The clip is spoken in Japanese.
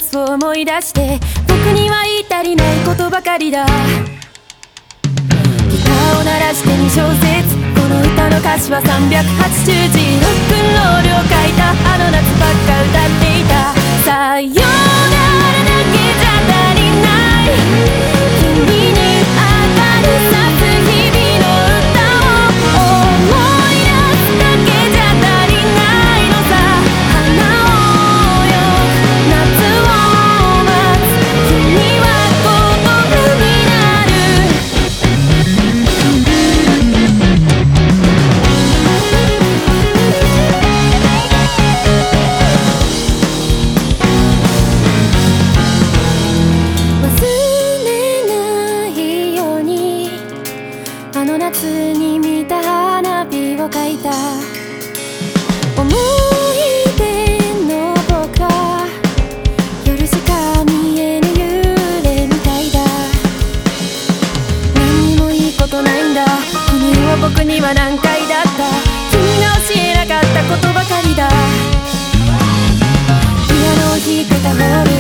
スを思い出して、僕には言い足りないことばかりだ。ギターを鳴らして2小節、この歌の歌詞は380字。ロックンロールを書いたあの夏ばっか歌っていた。さよならだけじゃ足りない、君に明るさす日々の歌を思い出すだけじゃ足りないのさ。花をよ夏を待つ君は言葉になる。忘れないようにあの夏に見た花火を描いた。思い出の僕は夜しか見えぬ幽霊みたいだ。何にもいいことないんだ、この世は僕には難解だった。君が教えなかったことばかりだ。ピアノを弾いてたホール